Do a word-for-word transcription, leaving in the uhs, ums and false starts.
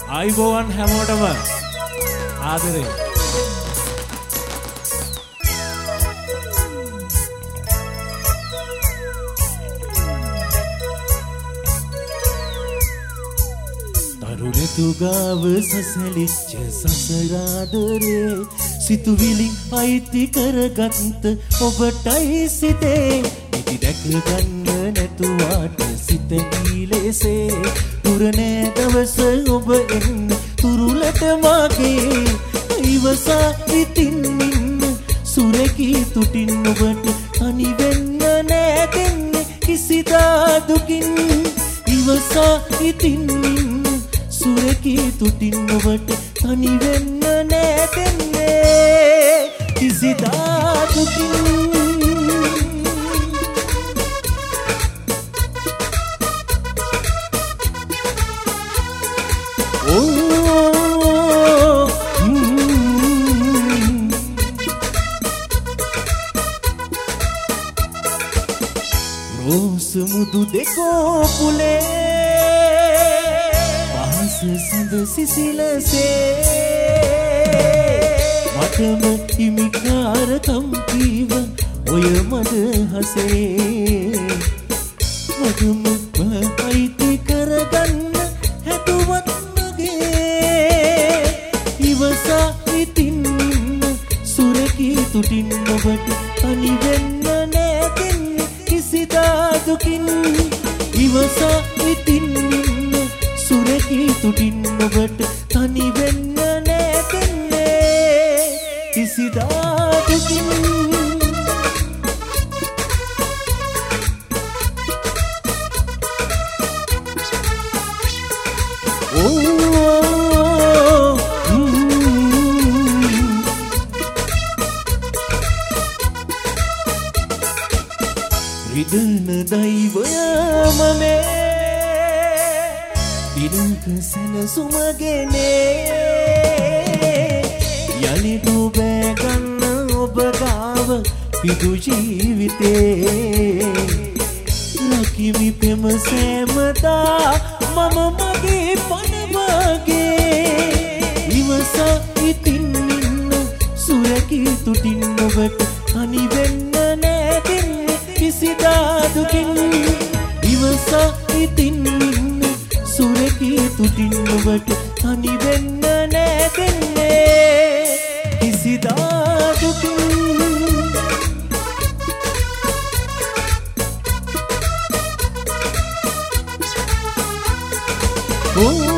ආයිබෝවන් හැමෝටම ආදරේ. තුගාව සසලිච්ච සසරාදරේ සිතුවිලි අයිති කරගත්ත ඔබටයි සිතේ ඉති දැක ගන්න නැතුවාට සිත කීලෙසේ තුරනේ දවස ඔබ එන්න තුරුලට මාගේ ඉවසා ඉතින් ඉන්න සුරකී තුටින් ඔබට තනි වෙන්න නෑ දෙන්නේ කිසිදා දුකින් ඉවසා ඉතින් ඉන්න සුරකී තුටින් ඔබට තනි වෙන්න නෑ දෙන්නේ කිසිදා දුකින් රෝස මුදු දෙකෝ පුලේ සඳ සිසිලසේ මටම හිමිකාරකම් කීව ඔය මද හසේ මටම අයිති කරගන්න හැදුවත් මගේ ඉවසා ඉතින් ඉන්න සුරකී තුටින් ඔබට තනි වෙන්න නෑ දෙන්නේ කිසිදා දුකින් ඉවසා ඉතින් ඉන්න සුරකී තුටින් ඔබට තනි වෙන්න නෑ දෙන්නේ කිසිදා දුකින් රිදන දෛවය මමේ ඉනක සැනසුමගෙනේ යලිදු බෑගන්න ඔබ ගාව පිදු ජීවිතේ ලකිමි පෙම සෑමදා මම මගේ පනවගේ ඉවසා ඉතින් ඉන්න සුරකී තුටින් ඔබට තනි වෙන්න නෑ දෙන්නේ කිසිදා දුකින් ඉවසා ඉතින් ඉන්න සුරකී තුටින් ඔබට තනි වෙන්න නෑ දෙන්නේ කිසිදා දුකින් Oh